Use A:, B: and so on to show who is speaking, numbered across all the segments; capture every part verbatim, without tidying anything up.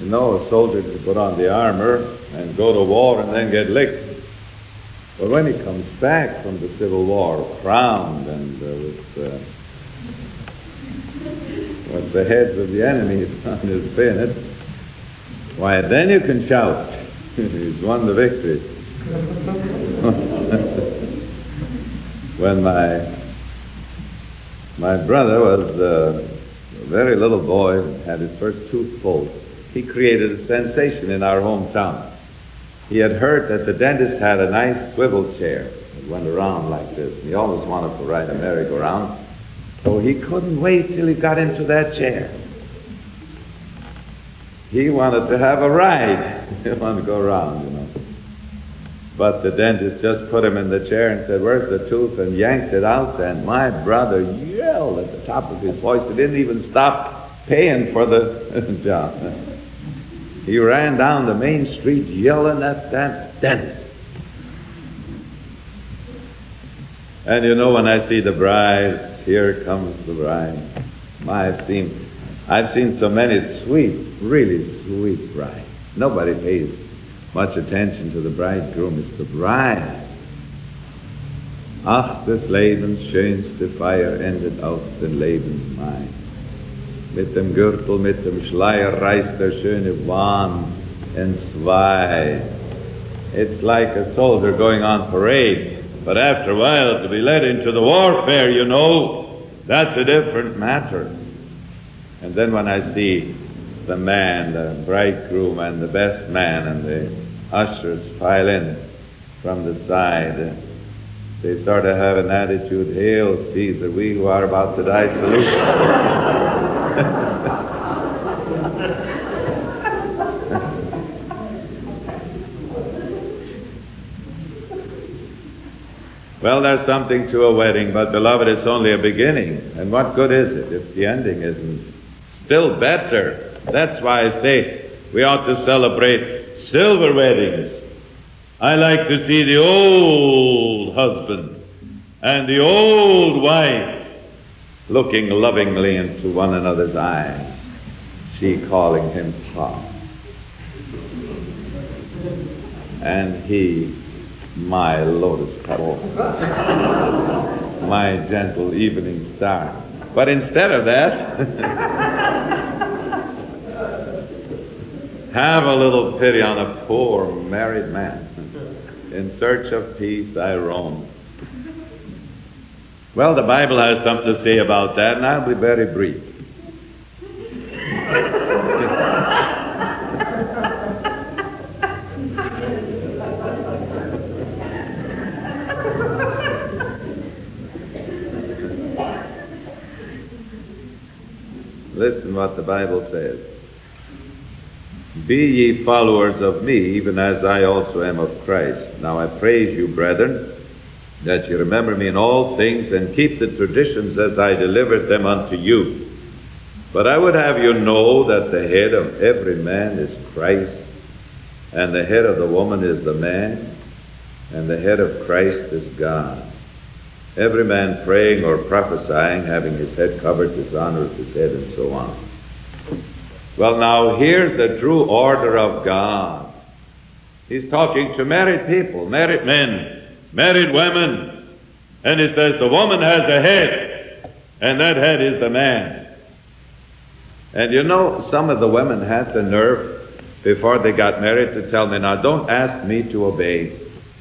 A: You know, a soldier could put on the armor and go to war and then get licked. But when he comes back from the Civil War, crowned and uh, with, uh, with the heads of the enemies on his bayonet, why, then you can shout. He's won the victory. When my my brother was uh, a very little boy and had his first tooth pulled, he created a sensation in our hometown. He had heard that the dentist had a nice swivel chair that went around like this. He always wanted to ride a merry-go-round, so he couldn't wait till he got into that chair. He wanted to have a ride. He wanted to go around, you know. But the dentist just put him in the chair and said, "Where's the tooth?" and yanked it out, and my brother yelled at the top of his voice. He didn't even stop paying for the job. He ran down the main street yelling at that dentist. And you know, when I see the bride, here comes the bride. I've seen, I've seen so many sweet, really sweet brides. Nobody pays much attention to the bridegroom. It's the bride. Ach, des Lebens schönste Feier endet auf den Lebensmain. Mit dem Gürtel, mit dem Schleier reißt der schöne Wahn entzwei. It's like a soldier going on parade, but after a while to be led into the warfare, you know, that's a different matter. And then when I see the man, the bridegroom, and the best man, and the ushers file in from the side, they sort of have an attitude, "Hail Caesar, we who are about to die salute." Well, there's something to a wedding, but beloved, it's only a beginning. And what good is it if the ending isn't still better? That's why I say we ought to celebrate silver weddings. I like to see the old husband and the old wife looking lovingly into one another's eyes, she calling him Pop, and he, my lotus petal, my gentle evening star. But instead of that, have a little pity on a poor married man. In search of peace I roam. Well, the Bible has something to say about that, and I'll be very brief. Listen what the Bible says. "Be ye followers of me, even as I also am of Christ. Now I praise you, brethren, that you remember me in all things and keep the traditions as I delivered them unto you. But I would have you know that the head of every man is Christ, and the head of the woman is the man, and the head of Christ is God. Every man praying or prophesying, having his head covered, dishonors his head," and so on. Well, now, here's the true order of God. He's talking to married people, married men, married women. And he says the woman has a head, and that head is the man. And you know, some of the women had the nerve, before they got married, to tell me, "Now, don't ask me to obey."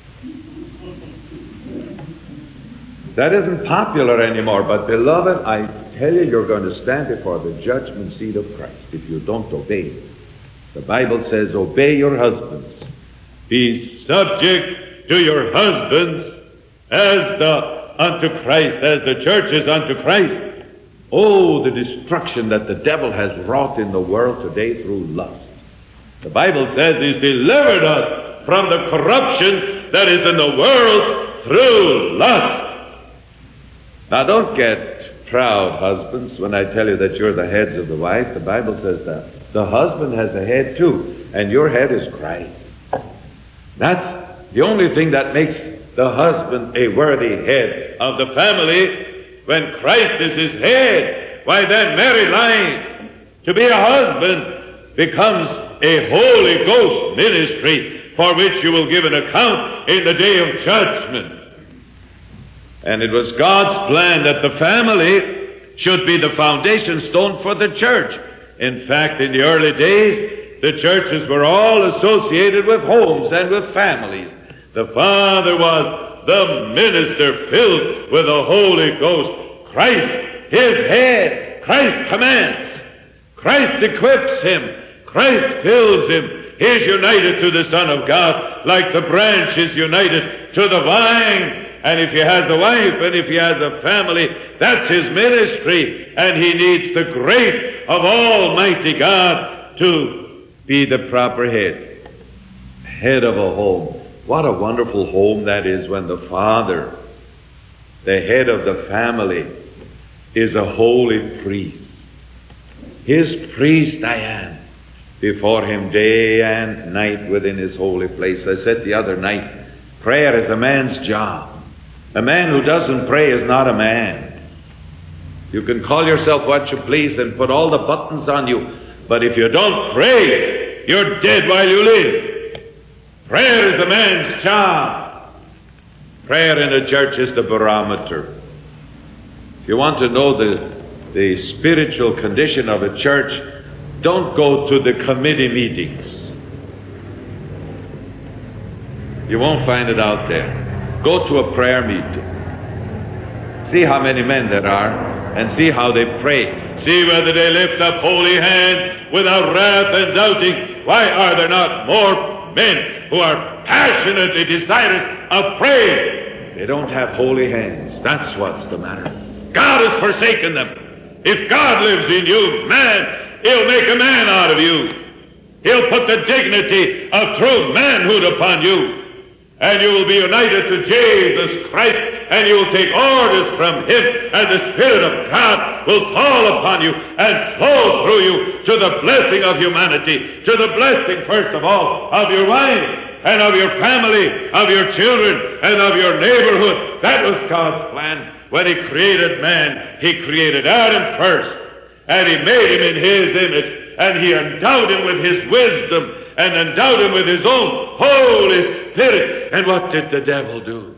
A: That isn't popular anymore, but beloved, I tell you, you're going to stand before the judgment seat of Christ if you don't obey. The Bible says, "Obey your husbands. Be subject to your husbands as the unto Christ, as the church is unto Christ." Oh, the destruction that the devil has wrought in the world today through lust. The Bible says he's delivered us from the corruption that is in the world through lust. Now, don't get proud, husbands, when I tell you that you're the heads of the wife. The Bible says that the husband has a head too, and your head is Christ. That's the only thing that makes the husband a worthy head of the family. When Christ is his head, why then married life, to be a husband, becomes a Holy Ghost ministry for which you will give an account in the day of judgment. And it was God's plan that the family should be the foundation stone for the church. In fact, in the early days, the churches were all associated with homes and with families. The Father was the minister filled with the Holy Ghost. Christ, his head. Christ commands. Christ equips him. Christ fills him. He is united to the Son of God like the branch is united to the vine. And if he has a wife and if he has a family, that's his ministry. And he needs the grace of Almighty God to be the proper head. Head of a home. What a wonderful home that is when the father, the head of the family, is a holy priest. His priest I am before him day and night within his holy place. I said the other night, prayer is a man's job. A man who doesn't pray is not a man. You can call yourself what you please and put all the buttons on you, but if you don't pray, you're dead while you live. Prayer is a man's job. Prayer in a church is the barometer. If you want to know the, the spiritual condition of a church, don't go to the committee meetings. You won't find it out there. Go to a prayer meeting. See how many men there are and see how they pray. See whether they lift up holy hands without wrath and doubting. Why are there not more men who are passionately desirous of praying? They don't have holy hands. That's what's the matter. God has forsaken them. If God lives in you, man, he'll make a man out of you. He'll put the dignity of true manhood upon you. And you will be united to Jesus Christ, and you will take orders from him, and the Spirit of God will fall upon you and flow through you to the blessing of humanity, to the blessing, first of all, of your wife, and of your family, of your children, and of your neighborhood. That was God's plan. When he created man, he created Adam first, and he made him in his image, and he endowed him with his wisdom, and endowed him with his own Holy Spirit. And what did the devil do?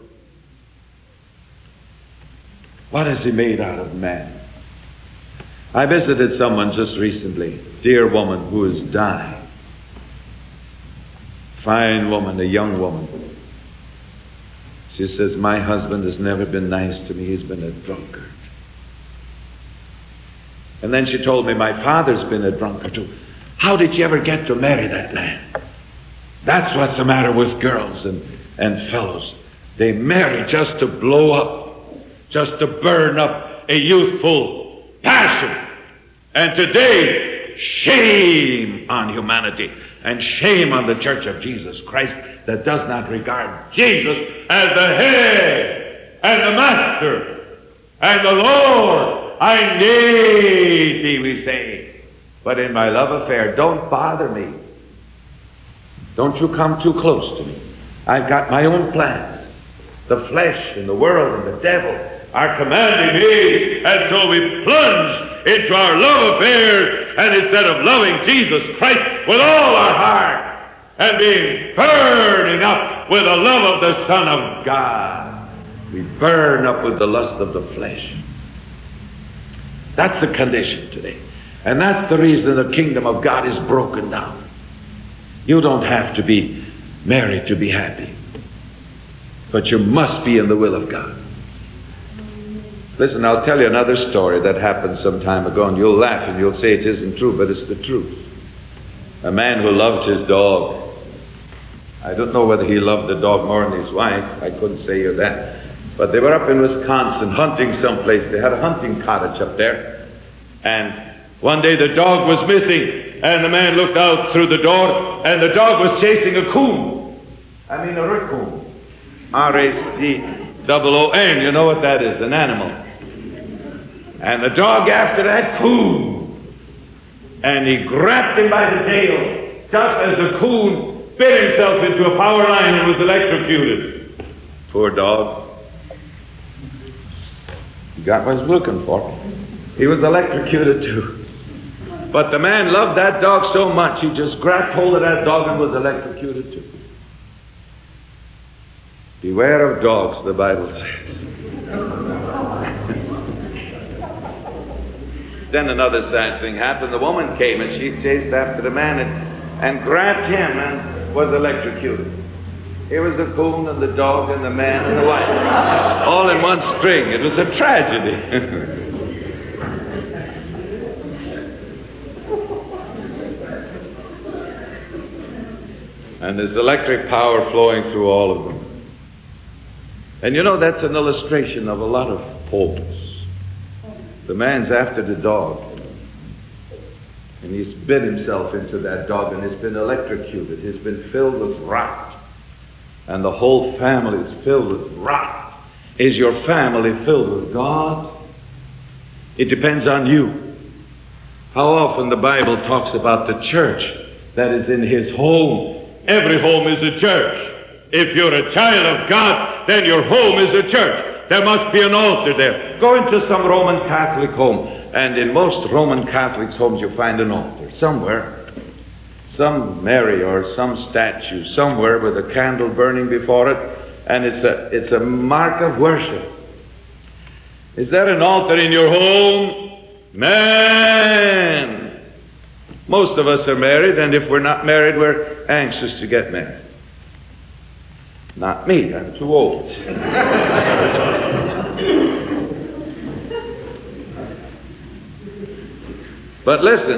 A: What has he made out of man? I visited someone just recently, dear woman who is dying. Fine woman, a young woman. She says, my husband has never been nice to me. He's been a drunkard. And then she told me, my father's been a drunkard too. How did you ever get to marry that man? That's what's the matter with girls and, and fellows. They marry just to blow up, just to burn up a youthful passion. And today, shame on humanity and shame on the Church of Jesus Christ that does not regard Jesus as the head and the master and the Lord. I need thee, we say. But in my love affair, don't bother me. Don't you come too close to me. I've got my own plans. The flesh and the world and the devil are commanding me, and so we plunge into our love affairs, and instead of loving Jesus Christ with all our heart and being burning up with the love of the Son of God, we burn up with the lust of the flesh. That's the condition today. And that's the reason the kingdom of God is broken down. You don't have to be married to be happy, but you must be in the will of God. Listen, I'll tell you another story that happened some time ago, and you'll laugh and you'll say it isn't true, but it's the truth. A man who loved his dog. I don't know whether he loved the dog more than his wife. I couldn't say you that. But they were up in Wisconsin hunting someplace. They had a hunting cottage up there. And one day the dog was missing, and the man looked out through the door, and the dog was chasing a coon. I mean a raccoon. R A C O O N, you know what that is, an animal. And the dog after that coon. And he grabbed him by the tail, just as the coon bit himself into a power line and was electrocuted. Poor dog. He got what he was looking for. He was electrocuted too. But the man loved that dog so much, he just grabbed hold of that dog and was electrocuted too. Beware of dogs, the Bible says. Then another sad thing happened. The woman came and she chased after the man and, and grabbed him and was electrocuted. Here was the coon and the dog and the man and the wife, all in one string. It was a tragedy. And there's electric power flowing through all of them. And you know, that's an illustration of a lot of popes. The man's after the dog. And he's bit himself into that dog and has been electrocuted. He's been filled with rot. And the whole family is filled with rot. Is your family filled with God? It depends on you. How often the Bible talks about the church that is in his home. Every home is a church. If you're a child of God, then your home is a church. There must be an altar there. Go into some Roman Catholic home, and in most Roman Catholics' homes you find an altar somewhere. Some Mary or some statue somewhere with a candle burning before it, and it's a, it's a mark of worship. Is there an altar in your home? Man! Most of us are married, and if we're not married, we're anxious to get married. Not me, I'm too old. But listen,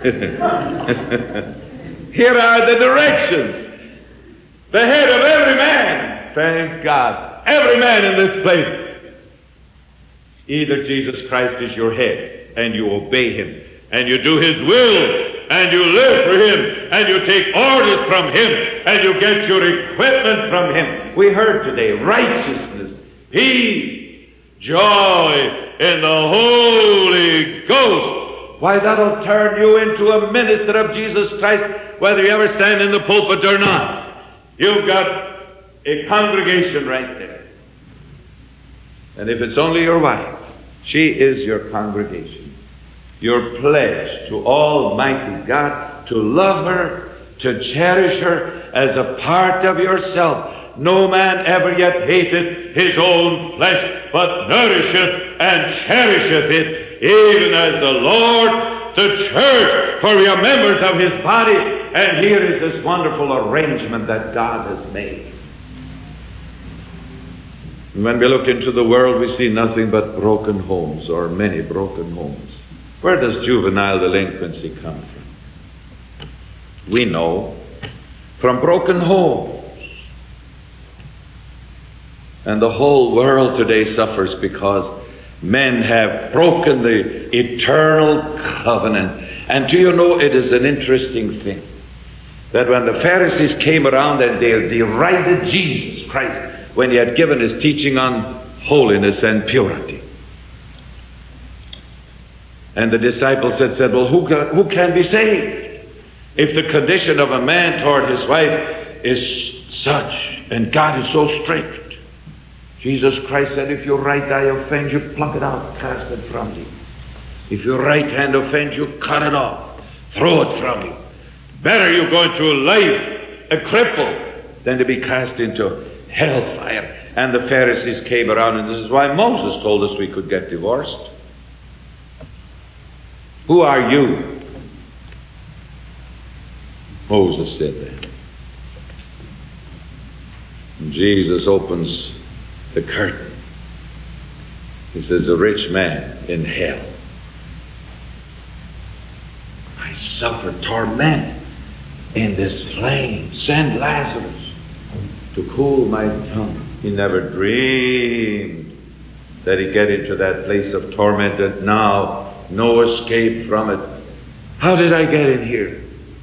A: here are the directions. The head of every man, thank God, every man in this place. Either Jesus Christ is your head, and you obey him, and you do his will, and you live for him, and you take orders from him, and you get your equipment from him. We heard today, righteousness, peace, joy in the Holy Ghost. Why, that'll turn you into a minister of Jesus Christ, whether you ever stand in the pulpit or not. You've got a congregation right there. And if it's only your wife, she is your congregation. Your pledge to Almighty God to love her, to cherish her as a part of yourself. No man ever yet hated his own flesh, but nourisheth and cherisheth it, even as the Lord the church, for we are members of his body. And here is this wonderful arrangement that God has made. When we look into the world, we see nothing but broken homes, or many broken homes. Where does juvenile delinquency come from? We know from broken homes. And the whole world today suffers because men have broken the eternal covenant. And do you know, it is an interesting thing that when the Pharisees came around and they derided Jesus Christ when he had given his teaching on holiness and purity. And the disciples had said, well, who can, who can be saved if the condition of a man toward his wife is such, and God is so strict? Jesus Christ said, if your right eye offends you, pluck it out, cast it from you. If your right hand offends you, cut it off, throw it from you. Better you go into life a cripple than to be cast into hellfire. And the Pharisees came around, and this is why Moses told us we could get divorced. Who are you? Moses said that. And Jesus opens the curtain. He says, a rich man in hell. I suffer torment in this flame. Send Lazarus to cool my tongue. He never dreamed that he'd get into that place of torment, and now no escape from it. How did I get in here?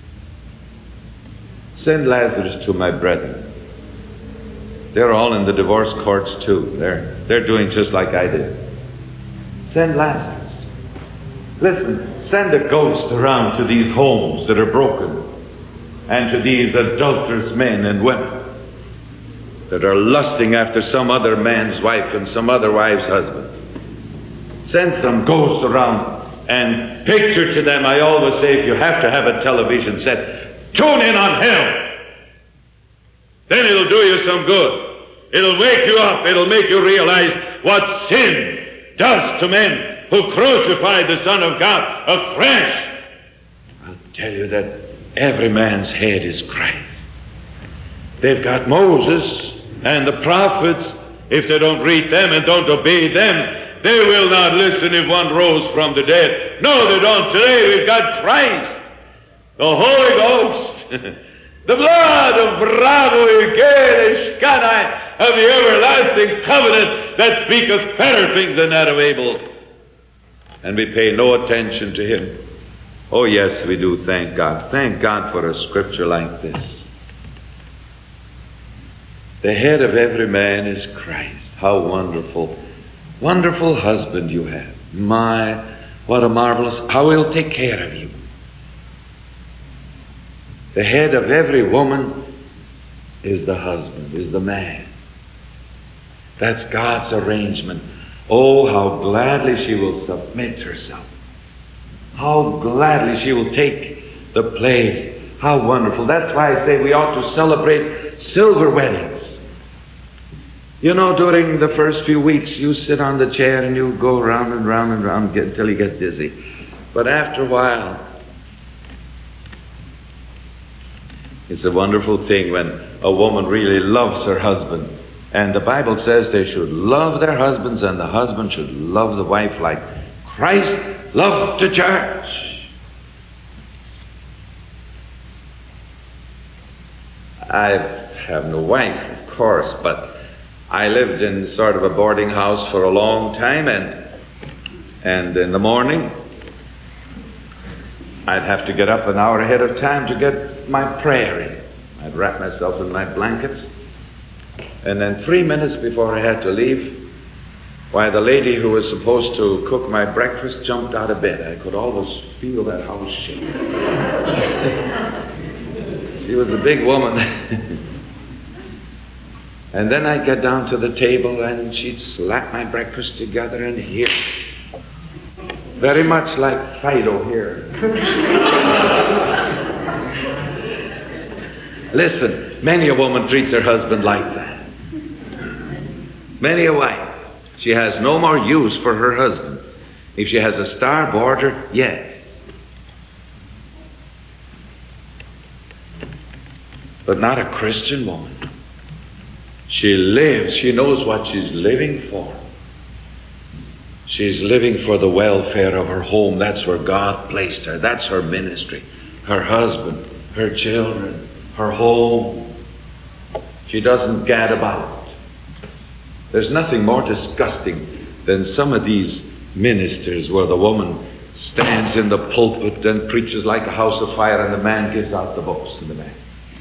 A: Send Lazarus to my brethren. They're all in the divorce courts too. They're, they're doing just like I did. Send Lazarus. Listen, send a ghost around to these homes that are broken, and to these adulterous men and women that are lusting after some other man's wife and some other wife's husband. Send some ghosts around and picture to them. I always say, if you have to have a television set, tune in on hell. Then it'll do you some good. It'll wake you up. It'll make you realize what sin does to men who crucified the Son of God afresh. I'll tell you that every man's head is Christ. They've got Moses and the prophets. If they don't read them and don't obey them, they will not listen if one rose from the dead. No, they don't. Today we've got Christ, the Holy Ghost, the blood of Bravo Yigel Eshkanai, of the everlasting covenant that speaketh better things than that of Abel. And we pay no attention to him. Oh yes, we do, thank God. Thank God for a scripture like this. The head of every man is Christ. How wonderful, wonderful husband you have. My, what a marvelous, how he'll take care of you. The head of every woman is the husband, is the man. That's God's arrangement. Oh, how gladly she will submit herself. How gladly she will take the place. How wonderful. That's why I say we ought to celebrate silver weddings. You know, during the first few weeks, you sit on the chair and you go round and round and round get, until you get dizzy. But after a while, it's a wonderful thing when a woman really loves her husband. And the Bible says they should love their husbands, and the husband should love the wife like Christ loved the church. I have no wife, of course, but I lived in sort of a boarding house for a long time, and and in the morning I'd have to get up an hour ahead of time to get my prayer in. I'd wrap myself in my blankets, and then three minutes before I had to leave, why, the lady who was supposed to cook my breakfast jumped out of bed. I could always feel that house shake. She was a big woman. And then I'd get down to the table and she'd slap my breakfast together, and here, very much like Fido here. Listen, many a woman treats her husband like that. Many a wife. She has no more use for her husband. If she has a star border, yes. But not a Christian woman. She lives, she knows what she's living for. She's living for the welfare of her home. That's where God placed her. That's her ministry. Her husband, her children, her home. She doesn't gad about. There's nothing more disgusting than some of these ministers where the woman stands in the pulpit and preaches like a house of fire, and the man gives out the books to the man.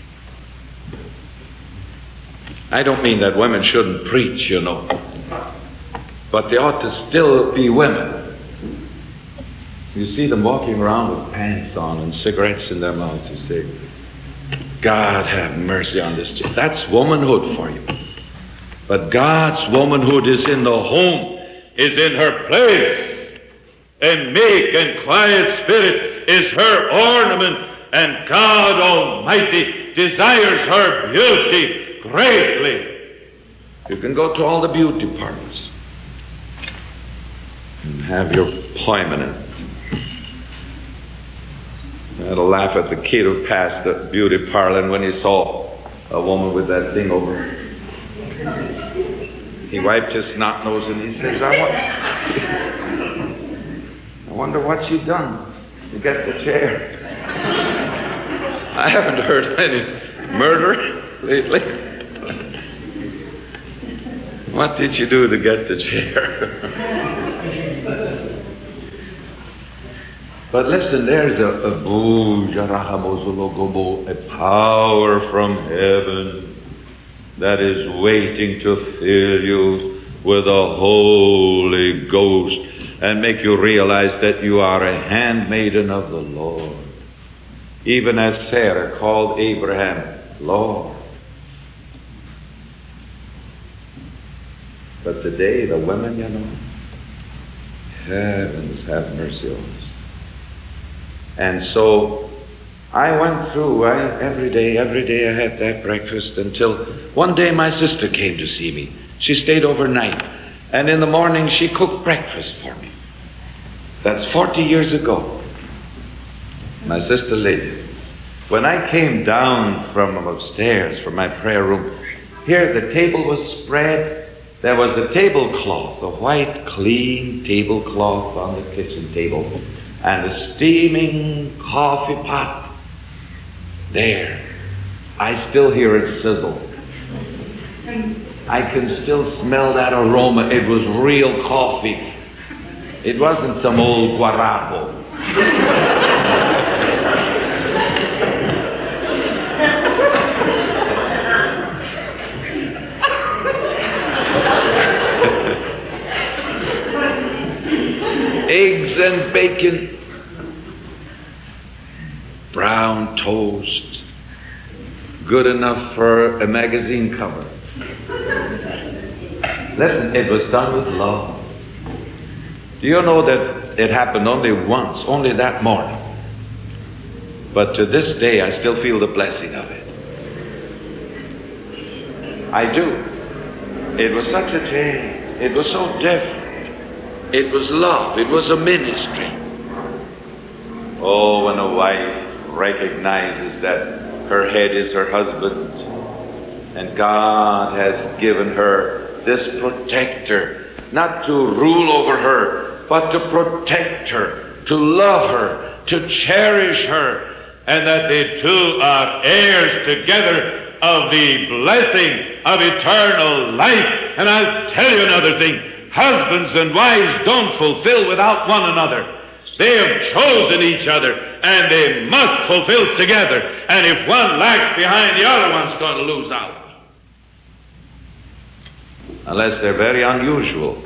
A: I don't mean that women shouldn't preach, you know, but they ought to still be women. You see them walking around with pants on and cigarettes in their mouths. You say, God have mercy on this. That's womanhood for you. But God's womanhood is in the home, is in her place. And meek and quiet spirit is her ornament, and God Almighty desires her beauty greatly. You can go to all the beauty parlors and have your appointment in. I had a laugh at the kid who passed the beauty parlor, and when he saw a woman with that thing over her, he wiped his snot nose and he says, I, wa- I wonder what she done to get the chair. I haven't heard of any murder lately. What did you do to get the chair? But listen, there's a, a, a power from heaven that is waiting to fill you with the Holy Ghost and make you realize that you are a handmaiden of the Lord. Even as Sarah called Abraham Lord. But today, the women, you know, Heavens have mercy on us. And so I went through, I, every day, every day I had that breakfast until one day my sister came to see me. She stayed overnight. And in the morning she cooked breakfast for me. That's forty years ago. My sister Lydia. When I came down from upstairs from my prayer room, here the table was spread. There was a tablecloth, a white, clean tablecloth on the kitchen table, and a steaming coffee pot. There. I still hear it sizzle. I can still smell that aroma. It was real coffee. It wasn't some old guarapo. Eggs and bacon, brown toast, good enough for a magazine cover. Listen, it was done with love. Do you know that it happened only once, only that morning? But to this day, I still feel the blessing of it. I do. It was such a change. It was so different. It was love. It was a ministry. Oh, when a wife recognizes that her head is her husband, and God has given her this protector, not to rule over her, but to protect her, to love her, to cherish her, and that they two are heirs together of the blessing of eternal life. And I'll tell you another thing. Husbands and wives don't fulfill without one another. They have chosen each other, and they must fulfill together. And if one lags behind, the other one's going to lose out. Unless they're very unusual.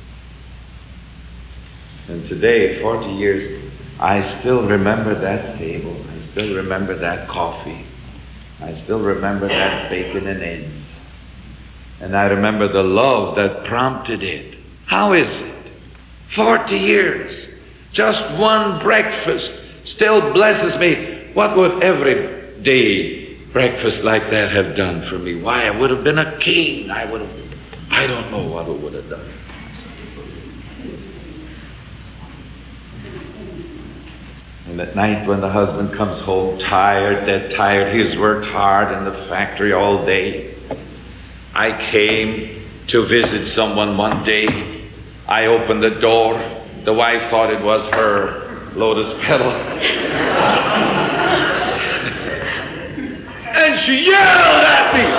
A: And today, forty years, I still remember that table. I still remember that coffee. I still remember that bacon and eggs. And I remember the love that prompted it. How is it? Forty years. Just one breakfast still blesses me. What would every day breakfast like that have done for me? Why, I would have been a king. I would have, I don't know what it would have done. And at night when the husband comes home tired, dead tired, he has worked hard in the factory all day. I came to visit someone one day. I opened the door. The wife thought it was her lotus petal. And she yelled at me.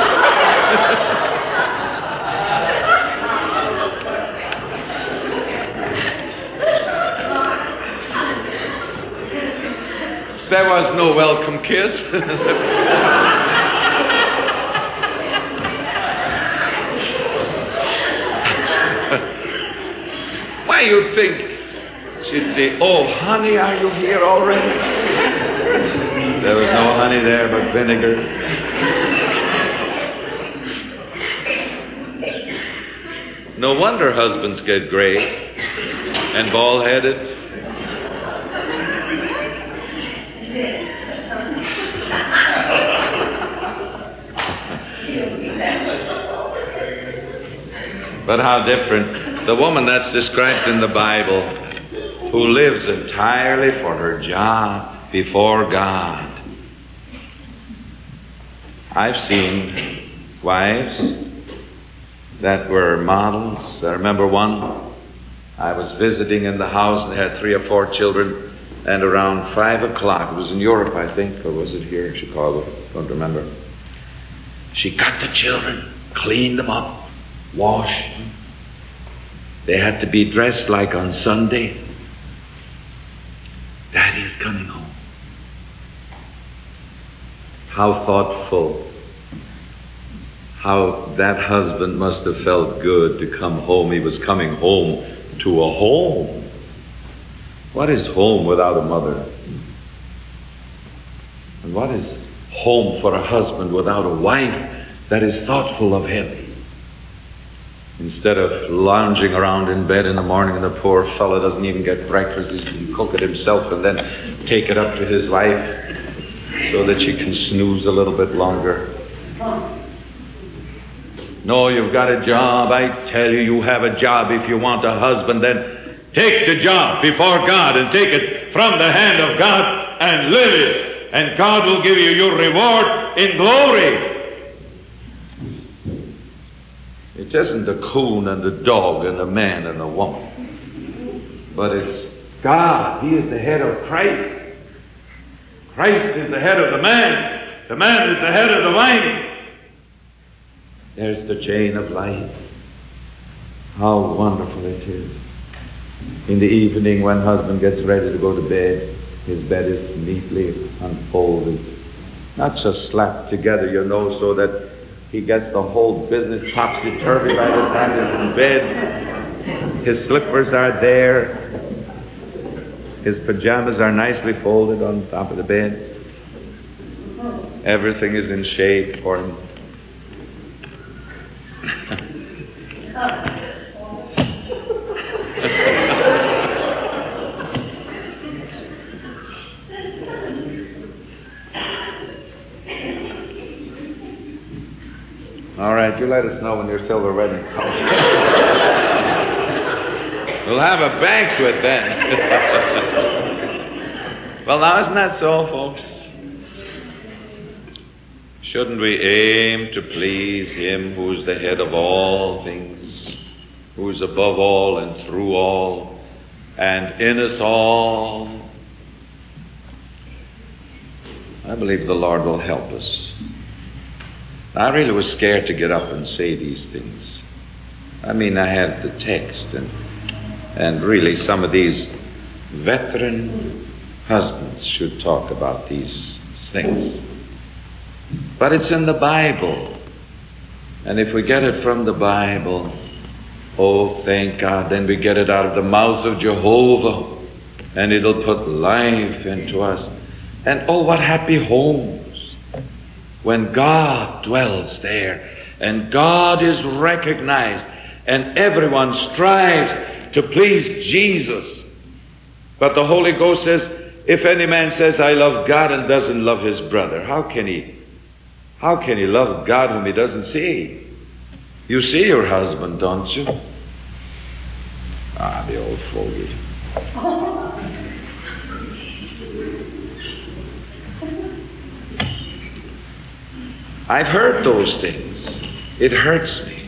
A: There was no welcome kiss. Why, you'd think she'd say, "Oh, honey, are you here already?" There was no honey there but vinegar. No wonder husbands get gray and bald-headed. But how different the woman that's described in the Bible, who lives entirely for her job before God. I've seen wives that were models. I remember one, I was visiting in the house and they had three or four children, and around five o'clock, it was in Europe I think, or was it here in Chicago, don't remember. She got the children, cleaned them up, washed them. They had to be dressed like on Sunday. Daddy's coming home. How thoughtful. How that husband must have felt good to come home. He was coming home to a home. What is home without a mother? And what is home for a husband without a wife that is thoughtful of him? Instead of lounging around in bed in the morning and the poor fellow doesn't even get breakfast, he can cook it himself and then take it up to his wife so that she can snooze a little bit longer. No, you've got a job. I tell you, you have a job. If you want a husband, then take the job before God and take it from the hand of God and live it. And God will give you your reward in glory. It isn't the coon and the dog and the man and the woman, but it's God. He is the head of Christ. Christ is the head of the man. The man is the head of the wife. There's the chain of life. How wonderful it is. In the evening when husband gets ready to go to bed, his bed is neatly unfolded. Not just slapped together, you know, so that he gets the whole business topsy-turvy by the time he's in bed. His slippers are there. His pajamas are nicely folded on top of the bed. Everything is in shape for him. All right, you let us know when your silver wedding comes. We'll have a banquet then. Well, now isn't that so, folks? Shouldn't we aim to please Him who's the head of all things, who's above all and through all and in us all? I believe the Lord will help us. I really was scared to get up and say these things. I mean, I had the text, and and really some of these veteran husbands should talk about these things. But it's in the Bible. And if we get it from the Bible, oh, thank God, then we get it out of the mouth of Jehovah, and it'll put life into us. And oh, what happy homes when God dwells there, and God is recognized, and everyone strives to please Jesus. But the Holy Ghost says, if any man says, I love God, and doesn't love his brother, how can he, how can he love God whom he doesn't see? You see your husband, don't you? Ah, the old fogey. I've heard those things. It hurts me.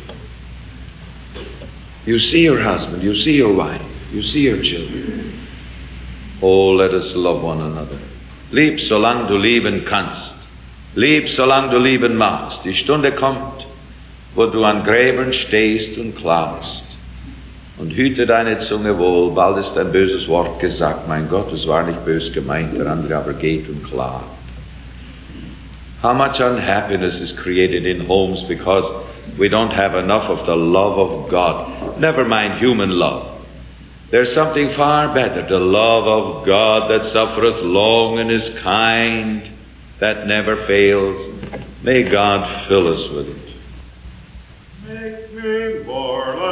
A: You see your husband, you see your wife, you see your children. Oh, let us love one another. Lieb, solang du lieben kannst. Lieb, solang du lieben magst. Die Stunde kommt, wo du an Gräbern stehst und klagst. Und hüte deine Zunge wohl, bald ist ein böses Wort gesagt. Mein Gott, es war nicht bös gemeint, der andere aber geht und klagt. How much unhappiness is created in homes because we don't have enough of the love of God. Never mind human love. There's something far better, the love of God that suffereth long and is kind, that never fails. May God fill us with it. Make me more like